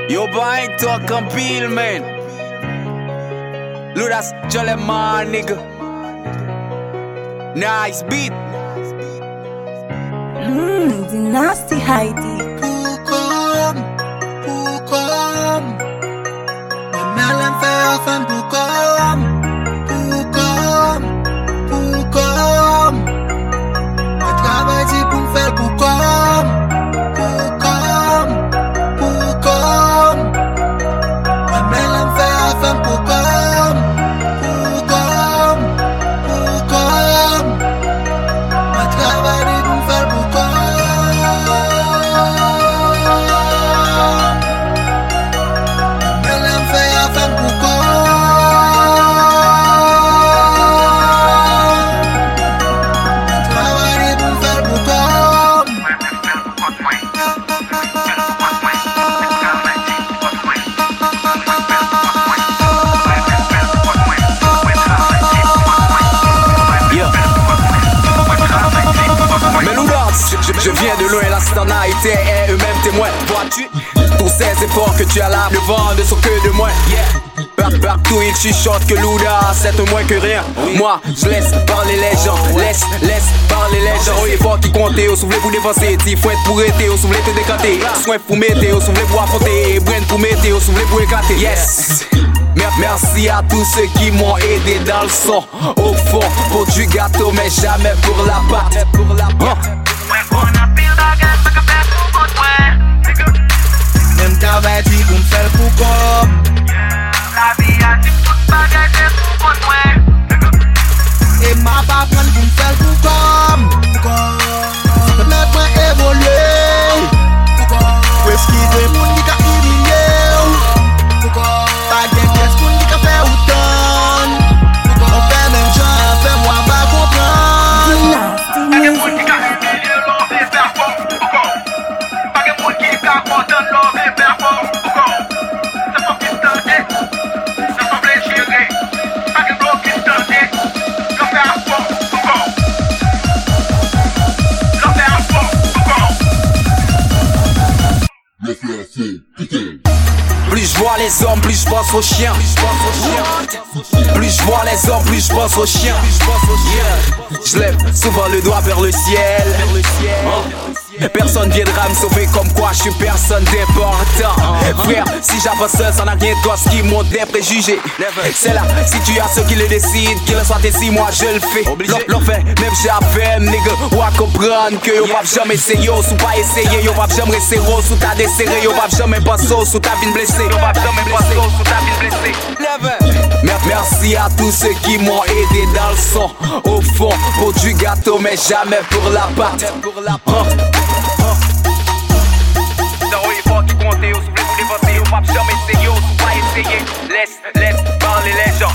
Yo bang talk en pile, man. Ludas, Joleman, nigga. Nice beat. The nasty Heidi. Poukom Mwen melen fè afen poukom Mwen travay di pou m'fè poukom Mwen melen fè afen poukom Mwen travay di pou m'fè poukom Je viens de loin, la stana était eux-mêmes témoins. Vois-tu tous ces efforts que tu as là, le vent ne sont que de moins. Partout ils chuchotent que Luda c'est moins que rien. Moi je laisse parler les gens, laisse parler les gens. Oui, fort qui compte, au souffle pour défoncer, t'y fouette pour été, au souffle te décanter. Soin pour mettre, au souffle pour affronter, brain pour mettre, au souffle pour éclater. Yes. Merci à tous ceux qui m'ont aidé dans le son. Au fond, pour du gâteau, mais jamais pour la pâte. Même travail dit pour m'fèl poukom La vie a dit tout bagay c'est pour bon moi. Et ma pa pran pour m'fèl poukom Mettre moi évoluer Ou esquiver moun ki ka humilié Pas gen pièce moun ki ka fè ou ton On fait même jan, fè moi pas comprendre Pas gen moun ki ka humilié, l'on veut faire fort. Pas gen moun ki ka condamne, l'on veut faire fort. Ça faut qu'il tente, ça semble gérer. Pas gen moun qui tente, l'on fait un fort. L'on fait un fort. Plus je vois les hommes, plus je pense aux chiens. Plus je vois les hommes, plus je pense aux chiens. Je lève souvent le doigt vers le ciel. Personne viendra me sauver comme quoi je suis personne d'important. Frère, si j'avance seul, ça n'a rien de toi, ce qui monte des préjugés. C'est la situation qui le décide, qu'il soit ici, moi je le fais. L'on fait, même j'appelle, nigga, ou à comprendre que yo va jamais essayer, ou pas essayer, yo va jamais essayer, sous ta desserré, yo va jamais passer, sous ta vie blessée, yo va jamais passer, sous ta vie blessée. Merci à tous ceux qui m'ont aidé dans le son. Au fond, pour du gâteau, mais jamais pour la pâte. Il faut qui compte, au souffle pour défoncer, au va jamais essayer, au pas essayer. Laisse parler les gens.